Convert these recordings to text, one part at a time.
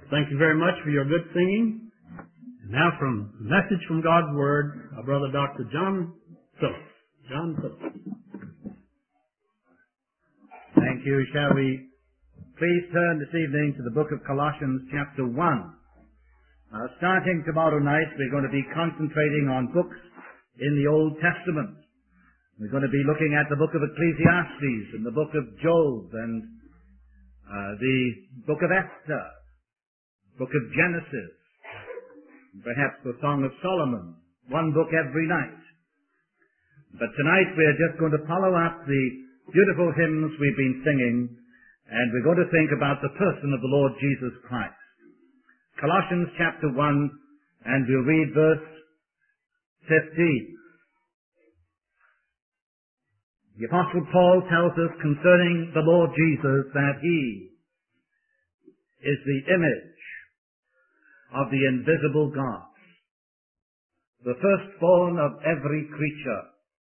Thank you very much for your good singing. And now from a message from God's Word, our brother Dr. John Phillips. John Phillips. Thank you. Shall we please turn this evening to the book of Colossians chapter 1. Starting tomorrow night, we're going to be concentrating on books in the Old Testament. We're going to be looking at the book of Ecclesiastes and the book of Job and the book of Esther, book of Genesis, perhaps the Song of Solomon, one book every night. But tonight we're just going to follow up the beautiful hymns we've been singing, and we're going to think about the person of the Lord Jesus Christ. Colossians chapter 1, and we'll read verse 15. The Apostle Paul tells us concerning the Lord Jesus that He is the image of the invisible God, the firstborn of every creature.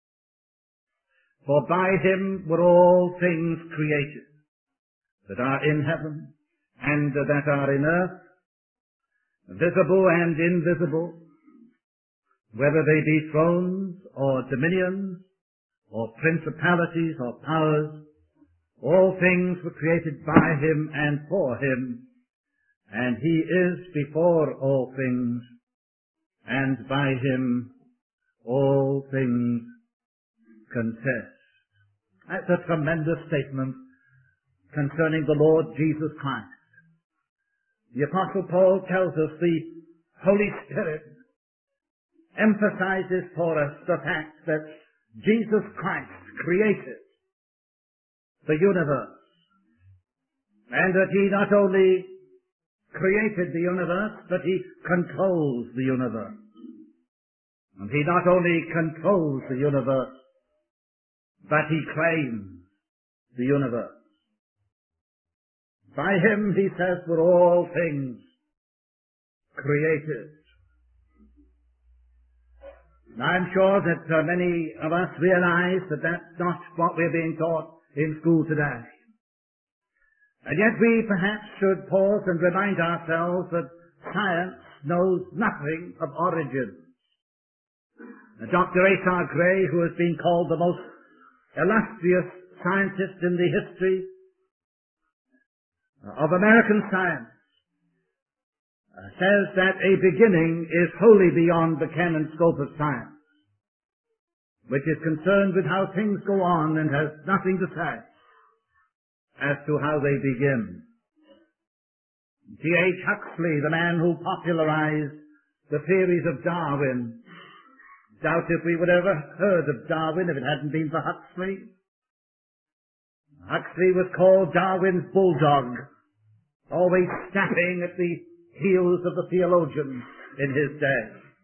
For by Him were all things created, that are in heaven and that are in earth, visible and invisible, whether they be thrones or dominions, or principalities or powers. All things were created by Him and for Him, and He is before all things, and by Him all things consist. That's a tremendous statement concerning the Lord Jesus Christ. The Apostle Paul tells us the Holy Spirit emphasizes for us the fact that Jesus Christ created the universe, and that He not only created the universe, but He controls the universe. And He not only controls the universe, but He claims the universe. By Him, he says, were all things created. Now, I'm sure that many of us realize that that's not what we're being taught in school today. And yet we perhaps should pause and remind ourselves that science knows nothing of origins. Dr. Asa Gray, who has been called the most illustrious scientist in the history of American science, says that a beginning is wholly beyond the ken and scope of science, which is concerned with how things go on and has nothing to say as to how they begin. T.H. Huxley, the man who popularized the theories of Darwin, doubt if we would ever heard of Darwin if it hadn't been for Huxley. Huxley was called Darwin's bulldog, always snapping at the heels of the theologians in his day.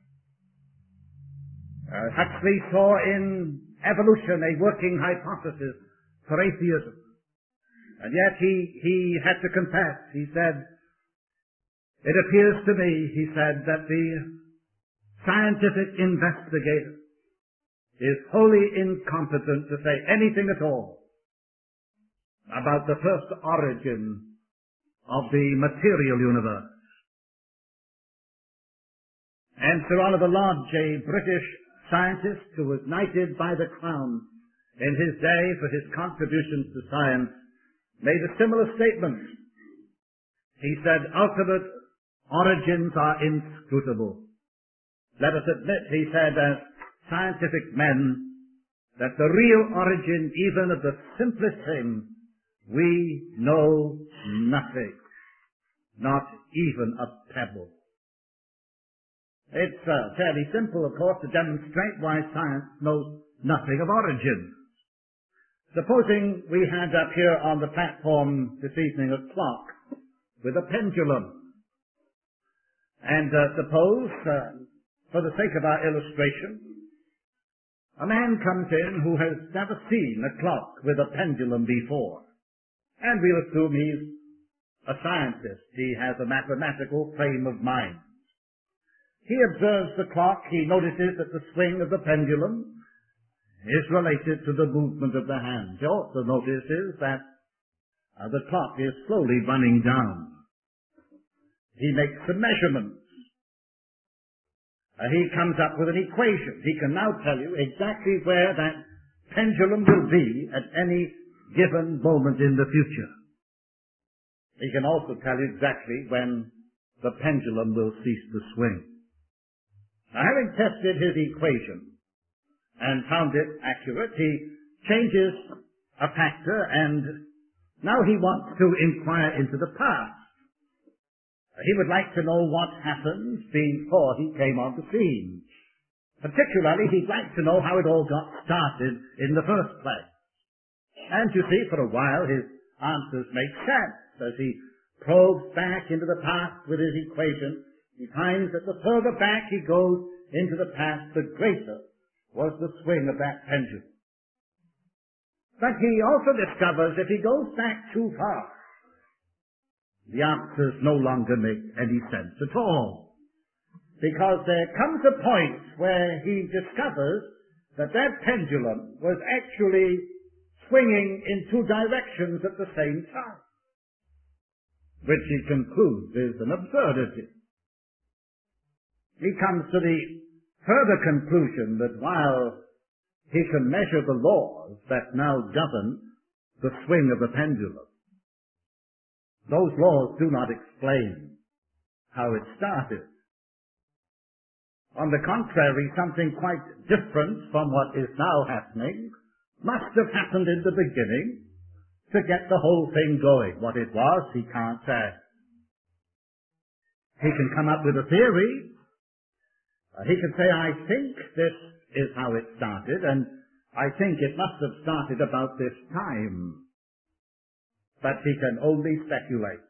Huxley saw in evolution a working hypothesis for atheism. And yet he had to confess. He said, "It appears to me," he said, "that the scientific investigator is wholly incompetent to say anything at all about the first origin of the material universe." And Sir Oliver Lodge, a British scientist who was knighted by the Crown in his day for his contributions to science, made a similar statement. He said, "Ultimate origins are inscrutable. Let us admit," he said, "as scientific men, that the real origin even of the simplest thing, we know nothing, not even a pebble." It's fairly simple, of course, to demonstrate why science knows nothing of origin. Supposing we had up here on the platform this evening a clock with a pendulum, and suppose, for the sake of our illustration, a man comes in who has never seen a clock with a pendulum before, and we'll assume he's a scientist. He has a mathematical frame of mind. He observes the clock. He notices that the swing of the pendulum is related to the movement of the hands. He also notices that the clock is slowly running down. He makes the measurements. He comes up with an equation. He can now tell you exactly where that pendulum will be at any given moment in the future. He can also tell you exactly when the pendulum will cease to swing. Now, having tested his equation and found it accurate, he changes a factor, and now he wants to inquire into the past. He would like to know what happened before he came on the scene. Particularly, he'd like to know how it all got started in the first place. And you see, for a while, his answers make sense. As he probes back into the past with his equation, he finds that the further back he goes into the past, the greater was the swing of that pendulum. But he also discovers if he goes back too far, the answers no longer make any sense at all. Because there comes a point where he discovers that that pendulum was actually swinging in two directions at the same time, which he concludes is an absurdity. He comes to the further conclusion that while he can measure the laws that now govern the swing of the pendulum, those laws do not explain how it started. On the contrary, something quite different from what is now happening must have happened in the beginning to get the whole thing going. What it was, he can't say. He can come up with a theory. He can say, I think this is how it started, and I think it must have started about this time. But he can only speculate.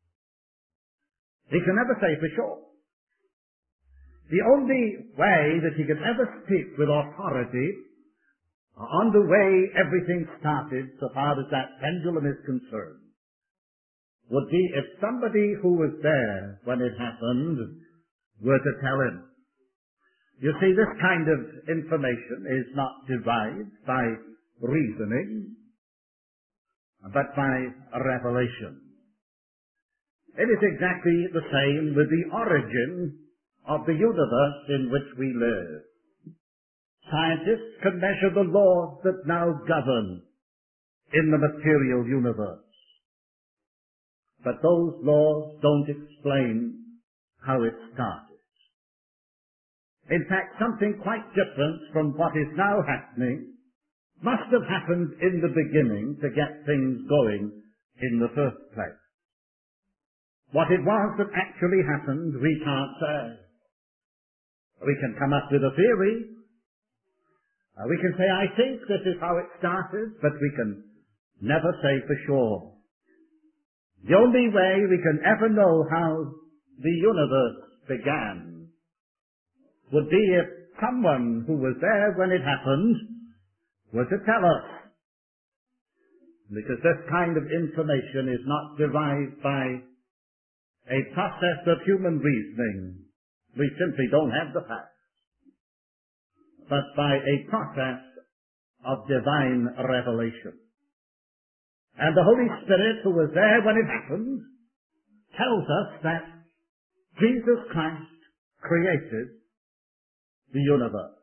He can never say for sure. The only way that he can ever speak with authority on the way everything started, so far as that pendulum is concerned, would be if somebody who was there when it happened were to tell him. You see, this kind of information is not derived by reasoning, but by revelation. It is exactly the same with the origin of the universe in which we live. Scientists can measure the laws that now govern in the material universe. But those laws don't explain how it started. In fact, something quite different from what is now happening must have happened in the beginning to get things going in the first place. What it was that actually happened, we can't say. We can come up with a theory. We can say, I think this is how it started, but we can never say for sure. The only way we can ever know how the universe began would be if someone who was there when it happened were to tell us. Because this kind of information is not derived by a process of human reasoning. We simply don't have the facts. But by a process of divine revelation. And the Holy Spirit, who was there when it happened, tells us that Jesus Christ created the universe.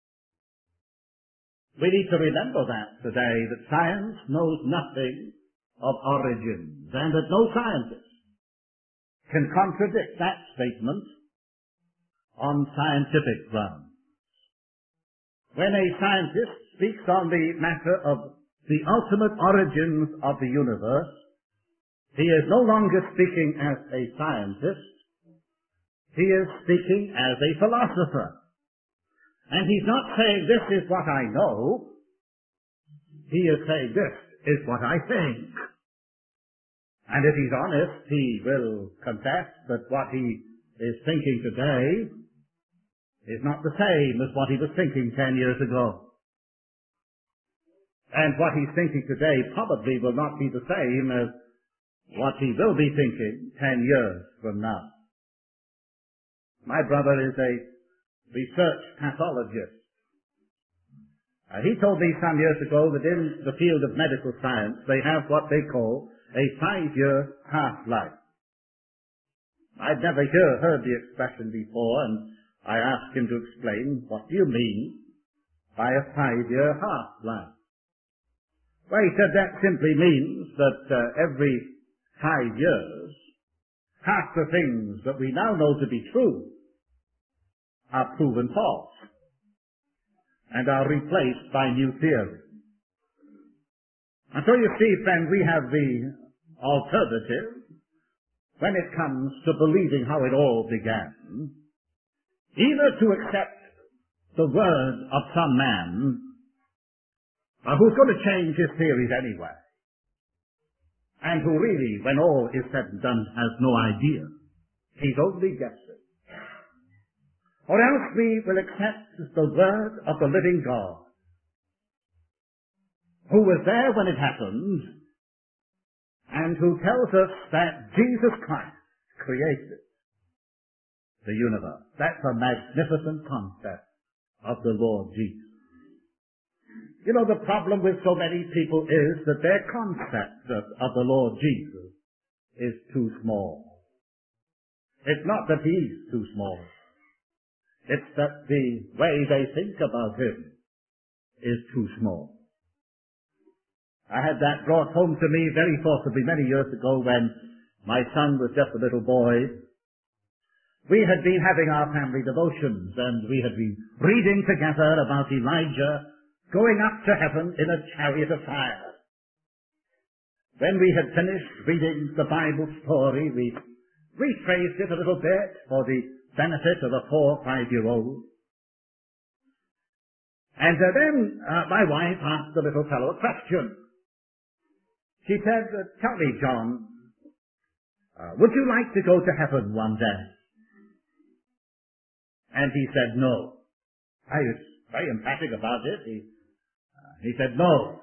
We need to remember that today, that science knows nothing of origins, and that no scientist can contradict that statement on scientific grounds. When a scientist speaks on the matter of the ultimate origins of the universe, he is no longer speaking as a scientist, he is speaking as a philosopher. And he's not saying, this is what I know. He is saying, this is what I think. And if he's honest, he will confess that what he is thinking today is not the same as what he was thinking 10 years ago. And what he's thinking today probably will not be the same as what he will be thinking 10 years from now. My brother is a research pathologist. He told me some years ago that in the field of medical science they have what they call a 5-year half-life. I'd never heard the expression before, and I asked him to explain, what do you mean by a 5-year half-life? Well, he said that simply means that every 5 years, half the things that we now know to be true are proven false and are replaced by new theories. And so you see, friend, we have the alternative when it comes to believing how it all began, either to accept the word of some man who's going to change his theories anyway, and who really, when all is said and done, has no idea. He's only guessing. Or else we will accept the word of the living God, who was there when it happened, and who tells us that Jesus Christ created the universe. That's a magnificent concept of the Lord Jesus. You know, the problem with so many people is that their concept of the Lord Jesus is too small. It's not that he's too small. It's that the way they think about him is too small. I had that brought home to me very forcibly many years ago when my son was just a little boy. We had been having our family devotions, and we had been reading together about Elijah going up to heaven in a chariot of fire. When we had finished reading the Bible story, we rephrased it a little bit for the benefit of a 4- or 5-year-old. And then my wife asked the little fellow a question. She said, "Tell me, John, would you like to go to heaven one day?" And he said, "No." I was very emphatic about it. He said, "No."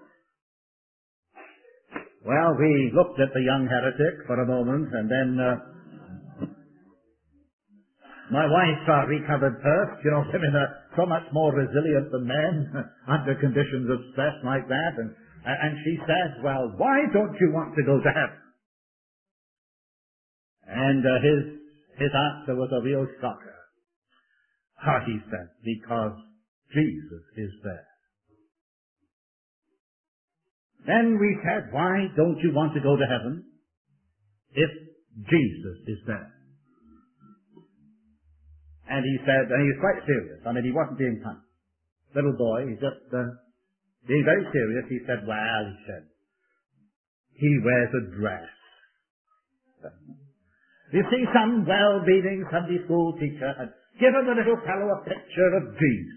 Well, we looked at the young heretic for a moment, and then my wife recovered first. You know, women are so much more resilient than men under conditions of stress like that. And she said, "Well, why don't you want to go to heaven?" And his answer was a real shocker. He said, "Because Jesus is there." Then we said, "Why don't you want to go to heaven if Jesus is there?" And he said, and he was quite serious. I mean, he wasn't being funny. Little boy, he just being very serious. He said, "Well," he said, "he wears a dress." You see, some well-meaning Sunday school teacher had given the little fellow a picture of Jesus.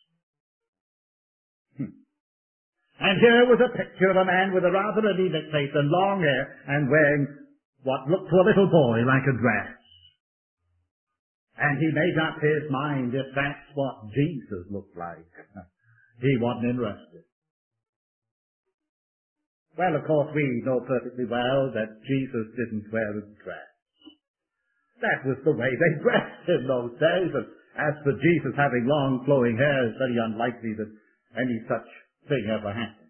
And here was a picture of a man with a rather anemic face and long hair and wearing what looked to a little boy like a dress. And he made up his mind, if that's what Jesus looked like, he wasn't interested. Well, of course, we know perfectly well that Jesus didn't wear a dress. That was the way they dressed in those days. And as for Jesus having long flowing hair, it's very unlikely that any such thing ever happened.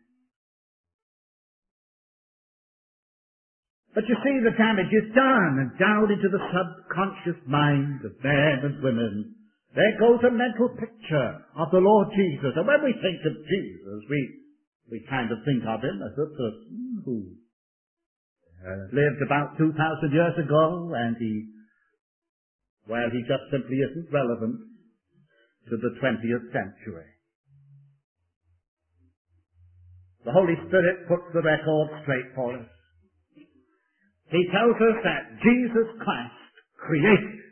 But you see, the damage is done, and down into the subconscious mind of men and women, there goes a mental picture of the Lord Jesus. And when we think of Jesus, we kind of think of him as a person who lived about 2,000 years ago, and he just simply isn't relevant to the 20th century. The Holy Spirit puts the record straight for us. He tells us that Jesus Christ created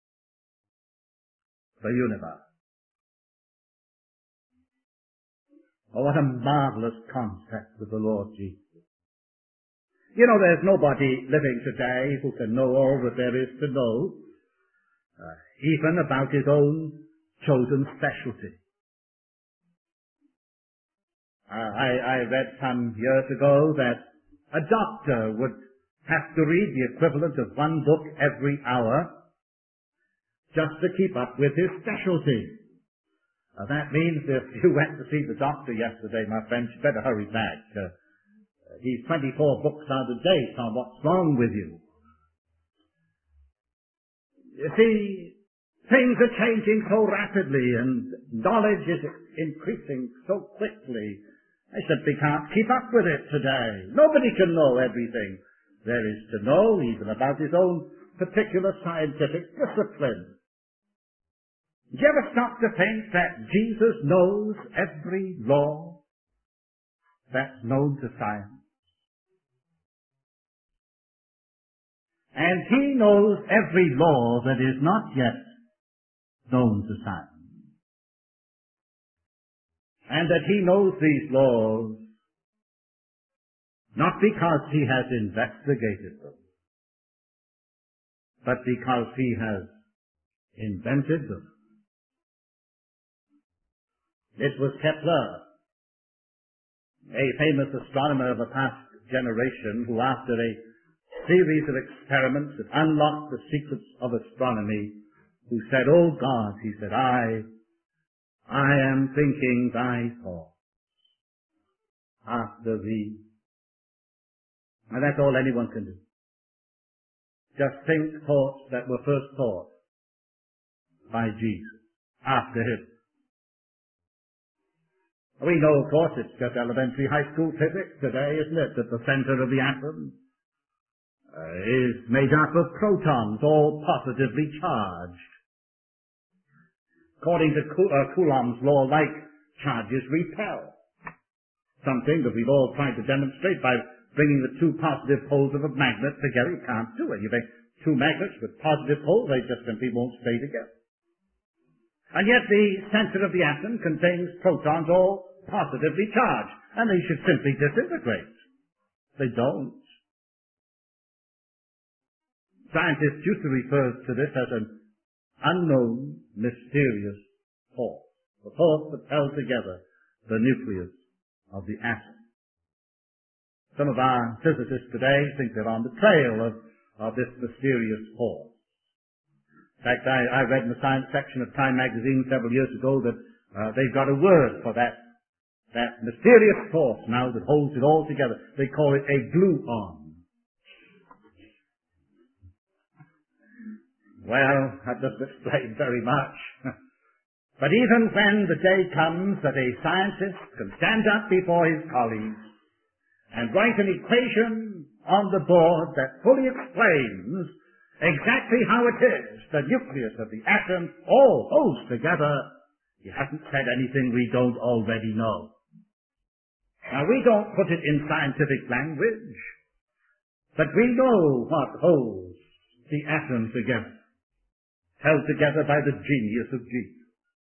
the universe. Oh, what a marvelous concept of the Lord Jesus. You know, there's nobody living today who can know all that there is to know, even about his own chosen specialty. I read some years ago that a doctor would have to read the equivalent of one book every hour just to keep up with his specialty. That means if you went to see the doctor yesterday, my friend, you better hurry back. He's 24 books out of date on what's wrong with you. You see, things are changing so rapidly and knowledge is increasing so quickly. I simply can't keep up with it today. Nobody can know everything there is to know, even about his own particular scientific discipline. Do you ever stop to think that Jesus knows every law that's known to science? And he knows every law that is not yet known to science. And that he knows these laws not because he has investigated them, but because he has invented them. It was Kepler, a famous astronomer of a past generation, who after a series of experiments that unlocked the secrets of astronomy, who said, "Oh God," he said, I am thinking thy thoughts after thee." And that's all anyone can do. Just think thoughts that were first thought by Jesus, after him. We know, of course, it's just elementary high school physics today, isn't it, that the center of the atom is made up of protons, all positively charged. According to Coulomb's law, like charges repel. Something that we've all tried to demonstrate by bringing the two positive poles of a magnet together. You can't do it. You make two magnets with positive poles, they just simply won't stay together. And yet the center of the atom contains protons all positively charged, and they should simply disintegrate. They don't. Scientists used to refer to this as an unknown, mysterious force, the force that held together the nucleus of the atom. Some of our physicists today think they're on the trail of this mysterious force. In fact, I read in the science section of Time magazine several years ago that they've got a word for that mysterious force now that holds it all together. They call it a gluon. Well, that doesn't explain very much. But even when the day comes that a scientist can stand up before his colleagues and write an equation on the board that fully explains exactly how it is the nucleus of the atom all holds together, he hasn't said anything we don't already know. Now, we don't put it in scientific language, but we know what holds the atom together, held together by the genius of Jesus.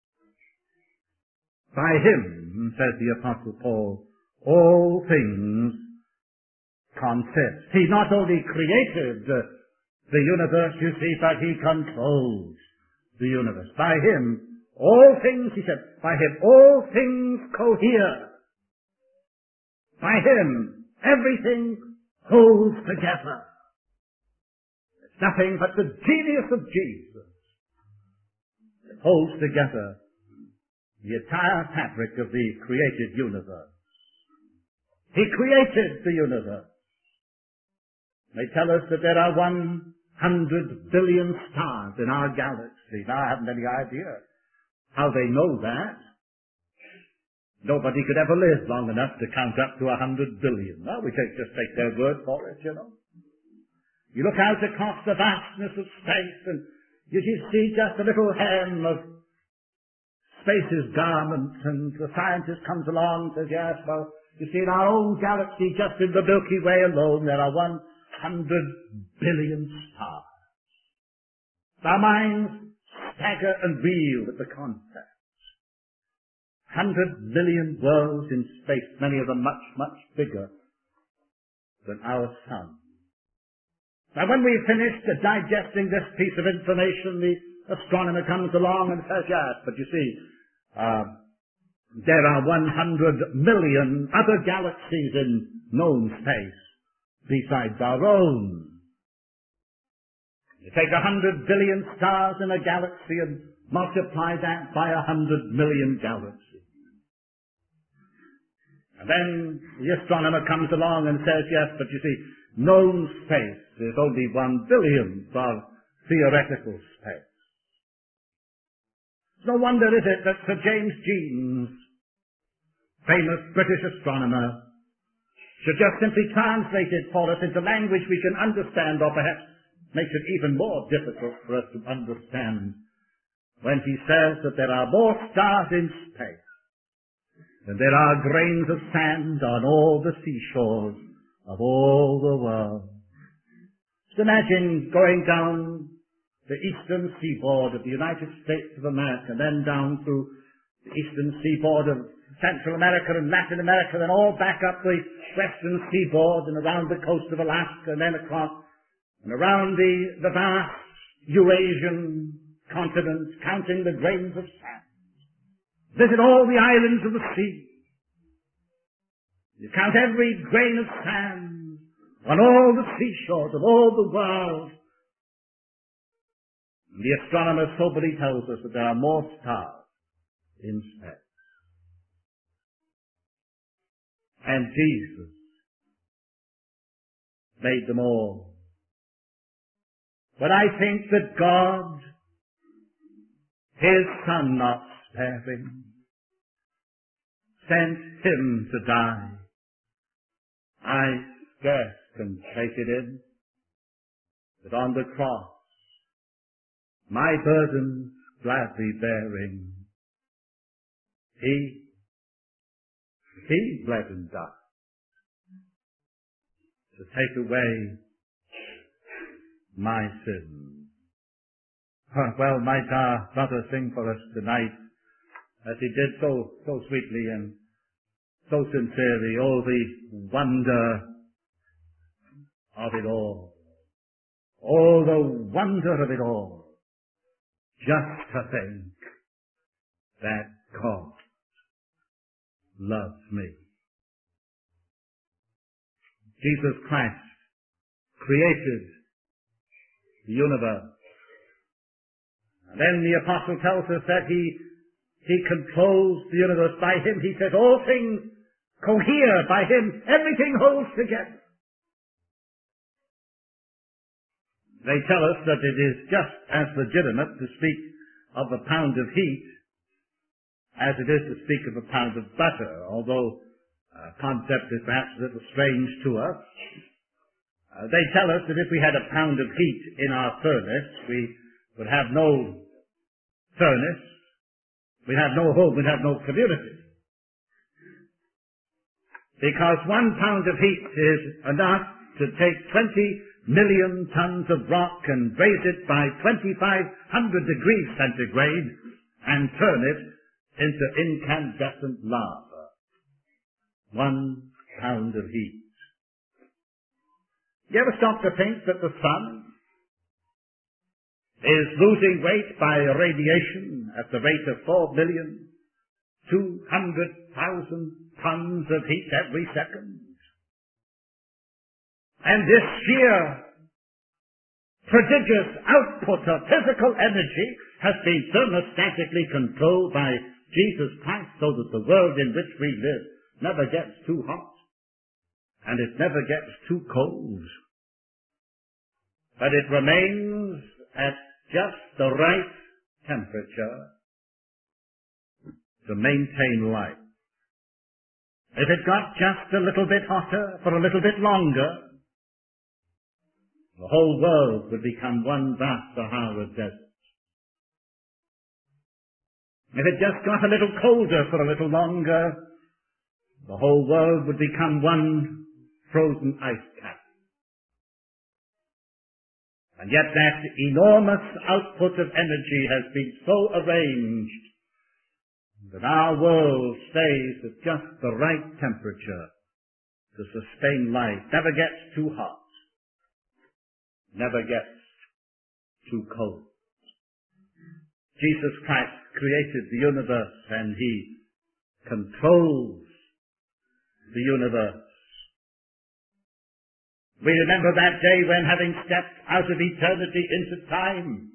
By him, says the Apostle Paul, all things consist. He not only created the universe, you see, but he controls the universe. By him, all things, he said, by him all things cohere. By him, everything holds together. It's nothing but the genius of Jesus that holds together the entire fabric of the created universe. He created the universe. They tell us that there are 100 billion stars in our galaxy. Now, I haven't any idea how they know that. Nobody could ever live long enough to count up to 100 billion. Well, we just take their word for it, you know. You look out across the vastness of space and you see just a little hem of space's garment, and the scientist comes along and says, yes, well, you see, in our own galaxy, just in the Milky Way alone, there are 100 billion stars. Our minds stagger and reel at the concept. 100 million worlds in space, many of them much, much bigger than our sun. Now, when we've finished digesting this piece of information, the astronomer comes along and says, yes, but you see, there are 100 million other galaxies in known space besides our own. You take 100 billion stars in a galaxy and multiply that by 100 million galaxies. And then the astronomer comes along and says, yes, but you see, known space is only 1 billionth of theoretical space. No wonder is it that Sir James Jeans, famous British astronomer, should just simply translate it for us into language we can understand, or perhaps makes it even more difficult for us to understand, when he says that there are more stars in space than there are grains of sand on all the seashores of all the world. Just imagine going down the eastern seaboard of the United States of America, then down through the eastern seaboard of Central America and Latin America, then all back up the western seaboard and around the coast of Alaska, and then across and around the vast Eurasian continent, counting the grains of sand. Visit all the islands of the sea. You count every grain of sand on all the seashores of all the world. And the astronomer soberly tells us that there are more stars in space. And Jesus made them all. But I think that God, His Son not sparing, sent Him to die. I scarce can take it in that on the cross, my burdens gladly bearing, He bled and died to take away my sins. Well, might our brother sing for us tonight, as he did so sweetly and so sincerely, oh, the wonder of it all. Oh, the wonder of it all. Just to think that God loves me. Jesus Christ created the universe. And then the apostle tells us that he controls the universe. By Him, he says, all things cohere. By Him, everything holds together. They tell us that it is just as legitimate to speak of a pound of heat as it is to speak of a pound of butter, although concept is perhaps a little strange to us. They tell us that if we had a pound of heat in our furnace, we would have no furnace, we'd have no home, we'd have no community. Because 1 pound of heat is enough to take 20 million tons of rock and raise it by 2,500 degrees centigrade and turn it into incandescent lava. 1 pound of heat. You ever stop to think that the sun is losing weight by radiation at the rate of 4,200,000 tons of heat every second? And this sheer prodigious output of physical energy has been thermostatically controlled by Jesus Christ, so that the world in which we live never gets too hot and it never gets too cold, but it remains at just the right temperature to maintain life. If it got just a little bit hotter for a little bit longer, the whole world would become one vast Sahara desert. If it just got a little colder for a little longer, the whole world would become one frozen ice cap. And yet that enormous output of energy has been so arranged that our world stays at just the right temperature to sustain life. Never gets too hot. Never gets too cold. Jesus Christ created the universe and He controls the universe. We remember that day when, having stepped out of eternity into time,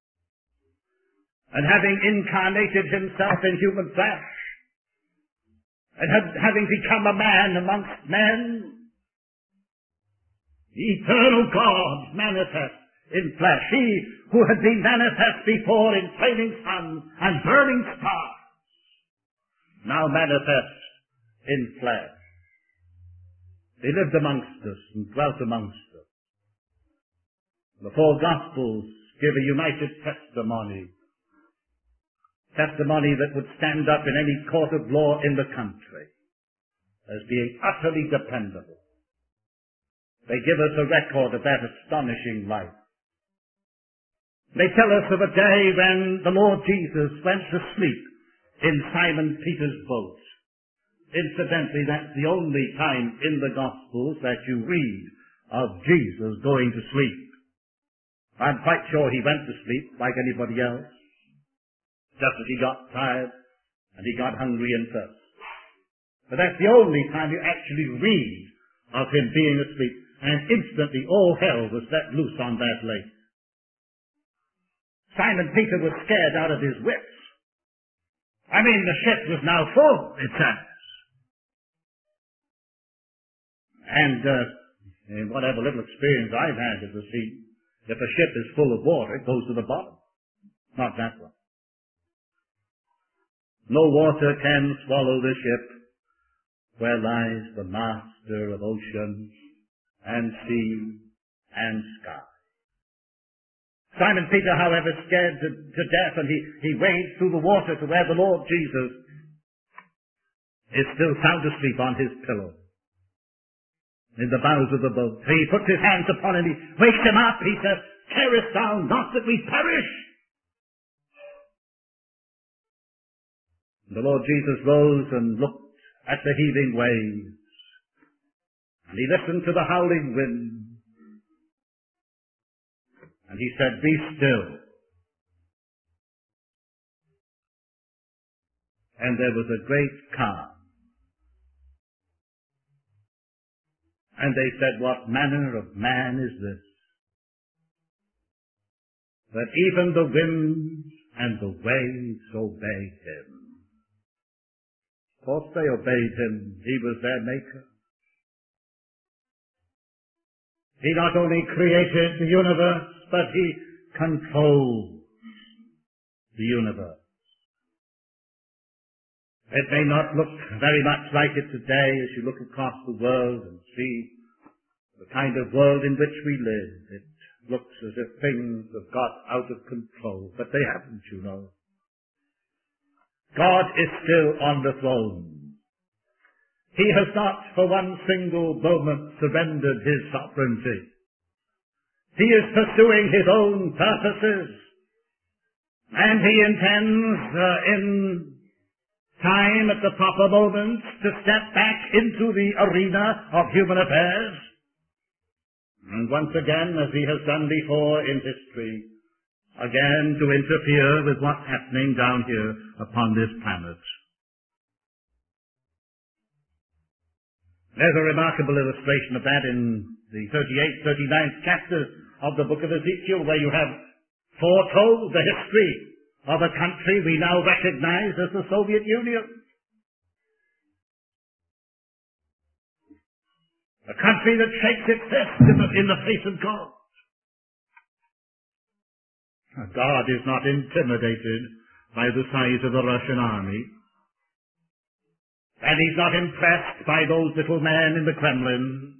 and having incarnated Himself in human flesh, and having become a man amongst men, the eternal God manifest in flesh. He who had been manifest before in flaming suns and burning stars, now manifest in flesh. He lived amongst us and dwelt amongst us. The four Gospels give a united testimony that would stand up in any court of law in the country as being utterly dependable. They give us a record of that astonishing life. They tell us of a day when the Lord Jesus went to sleep in Simon Peter's boat. Incidentally, that's the only time in the Gospels that you read of Jesus going to sleep. I'm quite sure he went to sleep like anybody else, just as he got tired and he got hungry and thirsty. But that's the only time you actually read of him being asleep, and instantly all hell was let loose on that lake. Simon Peter was scared out of his wits. I mean, the ship was now full, it says. And in whatever little experience I've had of the sea, if a ship is full of water, it goes to the bottom. Not that one. No water can swallow the ship where lies the master of ocean and sea and sky. Simon Peter, however, scared to death, and he waded through the water to where the Lord Jesus is still sound asleep on his pillow in the bows of the boat. He puts his hands upon him, he wakes him up, he says, "Carest thou not that we perish?" The Lord Jesus rose and looked at the heaving waves, and he listened to the howling wind, and he said, "Be still." And there was a great calm. And they said, "What manner of man is this, that even the winds and the waves obey him?" Of course they obeyed him. He was their maker. He not only created the universe, but he controls the universe. It may not look very much like it today as you look across the world and see the kind of world in which we live. It looks as if things have got out of control, but they haven't, you know. God is still on the throne. He has not for one single moment surrendered his sovereignty. He is pursuing his own purposes, and he intends in time at the proper moment to step back into the arena of human affairs, and once again, as he has done before in history, again to interfere with what's happening down here upon this planet. There's a remarkable illustration of that in the 38th, 39th chapter of the book of Ezekiel, where you have foretold the history of a country we now recognize as the Soviet Union. A country that shakes its fist in the face of God. God is not intimidated by the size of the Russian army. And he's not impressed by those little men in the Kremlin.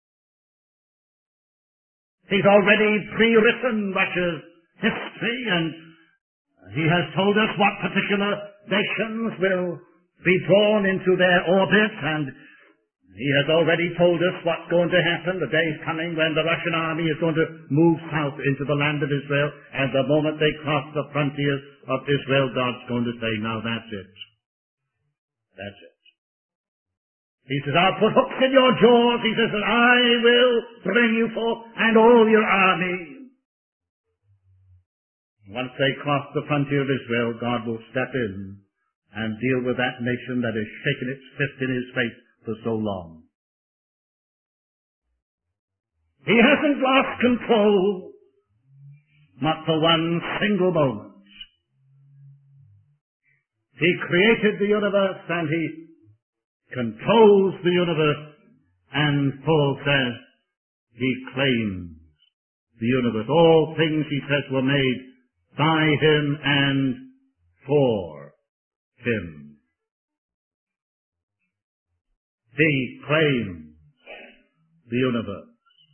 He's already pre-written Russia's history, and he has told us what particular nations will be drawn into their orbit, and he has already told us what's going to happen. The day is coming when the Russian army is going to move south into the land of Israel, and the moment they cross the frontiers of Israel, God's going to say, "Now that's it. That's it." He says, "I'll put hooks in your jaws." He says, "and I will bring you forth and all your army." Once they cross the frontier of Israel, God will step in and deal with that nation that has shaken its fist in his face for so long. He hasn't lost control, not for one single moment. He created the universe and he controls the universe, and Paul says he claims the universe. All things, he says, were made by him and for him. He claims the universe.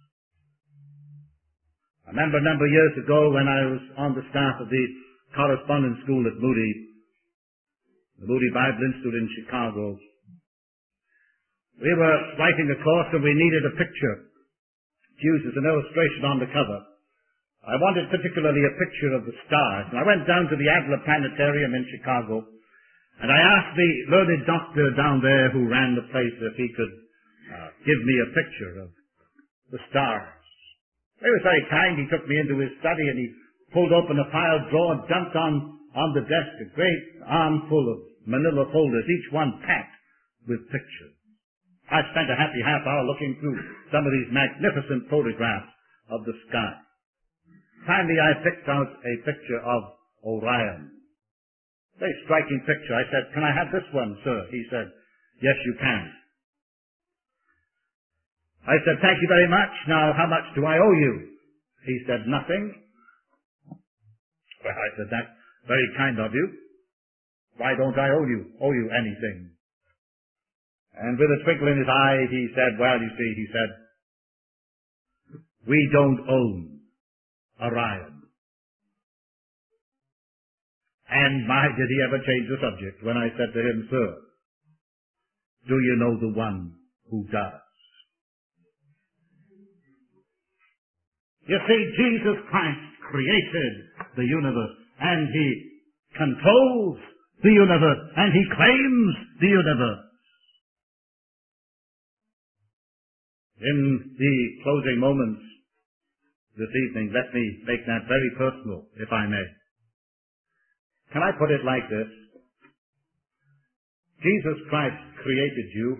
I remember a number of years ago when I was on the staff of the correspondence school at Moody, the Moody Bible Institute in Chicago. We were writing a course and we needed a picture to use as an illustration on the cover. I wanted particularly a picture of the stars. And I went down to the Adler Planetarium in Chicago and I asked the learned doctor down there who ran the place if he could give me a picture of the stars. He was very kind. He took me into his study and he pulled open a file drawer and dumped on the desk a great armful of manila folders, each one packed with pictures. I spent a happy half hour looking through some of these magnificent photographs of the sky. Finally, I picked out a picture of Orion. Very striking picture. I said, "Can I have this one, sir?" He said, "Yes, you can." I said, "Thank you very much. Now, how much do I owe you?" He said, "Nothing." Well, I said, "That's very kind of you. Why don't I owe you anything?" And with a twinkle in his eye, he said, "Well, you see," he said, "we don't own Orion." And my, did he ever change the subject when I said to him, "Sir, do you know the one who does?" You see, Jesus Christ created the universe, and he controls the universe, and he claims the universe. In the closing moments this evening, let me make that very personal, if I may. Can I put it like this? Jesus Christ created you.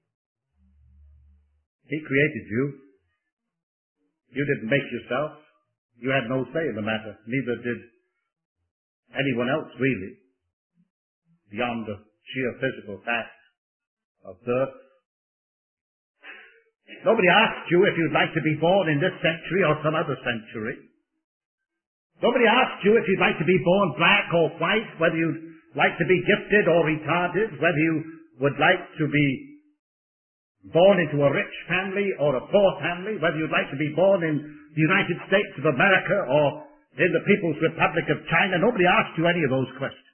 He created you. You didn't make yourself. You had no say in the matter. Neither did anyone else, really, beyond the sheer physical fact of birth. Nobody asked you if you'd like to be born in this century or some other century. Nobody asked you if you'd like to be born black or white, whether you'd like to be gifted or retarded, whether you would like to be born into a rich family or a poor family, whether you'd like to be born in the United States of America or in the People's Republic of China. Nobody asked you any of those questions.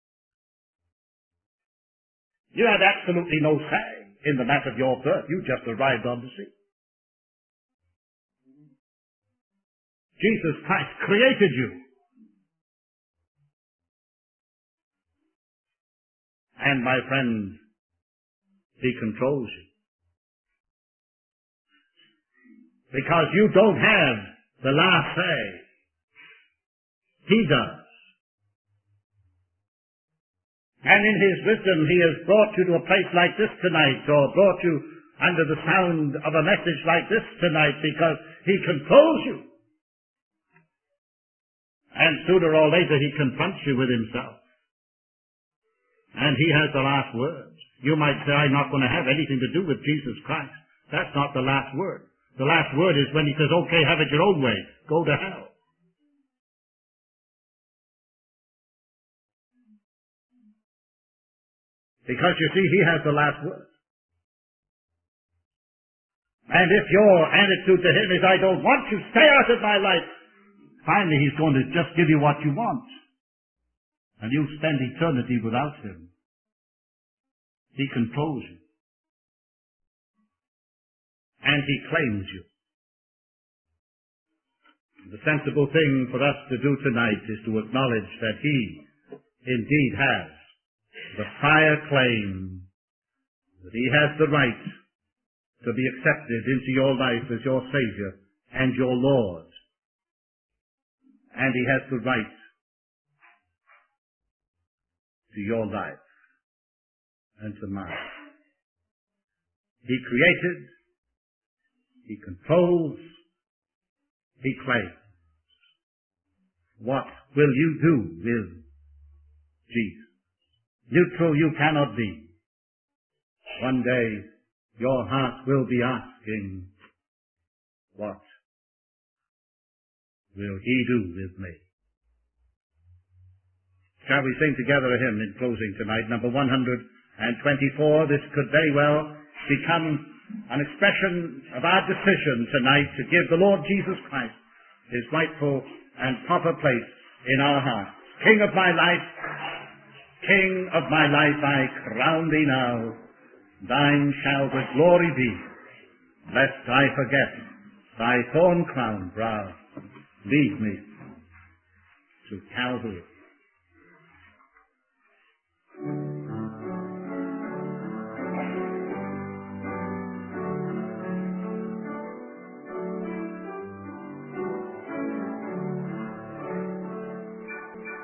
You had absolutely no say in the matter of your birth. You just arrived on the scene. Jesus Christ created you. And my friends, he controls you. Because you don't have the last say. He does. And in his wisdom, he has brought you to a place like this tonight, or brought you under the sound of a message like this tonight, because he controls you. And sooner or later, he confronts you with himself. And he has the last word. You might say, "I'm not going to have anything to do with Jesus Christ." That's not the last word. The last word is when he says, "Okay, have it your own way. Go to hell." Because you see, he has the last word. And if your attitude to him is, "I don't want you, stay out of my life," finally he's going to just give you what you want. And you'll spend eternity without him. He controls you. And he claims you. The sensible thing for us to do tonight is to acknowledge that he indeed has the prior claim, that he has the right to be accepted into your life as your Savior and your Lord. And he has the right to your life and to mine. He created, he controls, he claims. What will you do with Jesus? Neutral you cannot be. One day your heart will be asking, what will he do with me. Shall we sing together a hymn in closing tonight, number 124? This could very well become an expression of our decision tonight to give the Lord Jesus Christ his rightful and proper place in our hearts. King of my life, King of my life, I crown thee now. Thine shall the glory be, lest I forget thy thorn-crowned brow. Lead me to Calvary.